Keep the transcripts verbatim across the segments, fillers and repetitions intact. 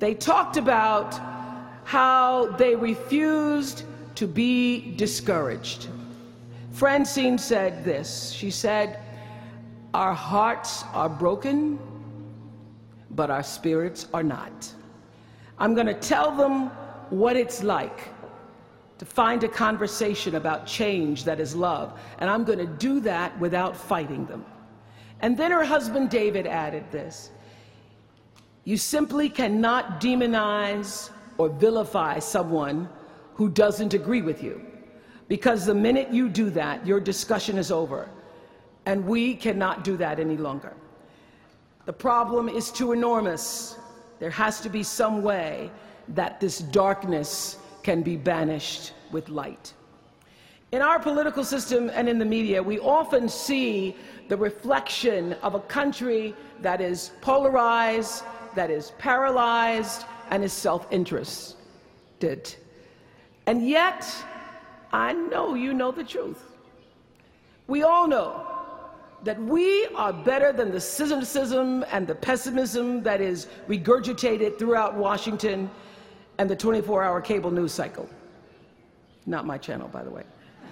They talked about how they refused to be discouraged. Francine said this. She said, "Our hearts are broken, but our spirits are not." I'm going to tell them what it's like to find a conversation about change that is love, and I'm going to do that without fighting them. And then her husband David added this: "You simply cannot demonize or vilify someone who doesn't agree with you, because the minute you do that, your discussion is over, and we cannot do that any longer. The problem is too enormous. There has to be some way that this darkness can be banished with light." In our political system and in the media, we often see the reflection of a country that is polarized, that is paralyzed, and is self-interested. And yet, I know you know the truth. We all know that we are better than the cynicism and the pessimism that is regurgitated throughout Washington and the twenty-four hour cable news cycle. Not my channel, by the way.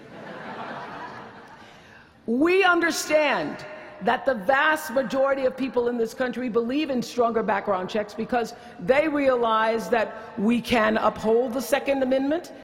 We understand that the vast majority of people in this country believe in stronger background checks because they realize that we can uphold the Second Amendment